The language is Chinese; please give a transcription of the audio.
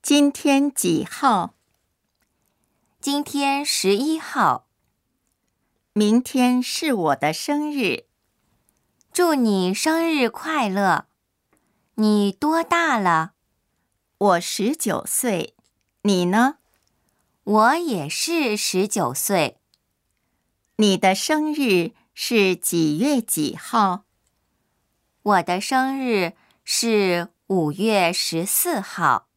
今天几号？ 今天11号。 明天是我的生日。 祝你生日快乐。你多大了？ 我19岁。你呢？ 我也是19岁。 你的生日是几月几号？ 我的生日是5月14号。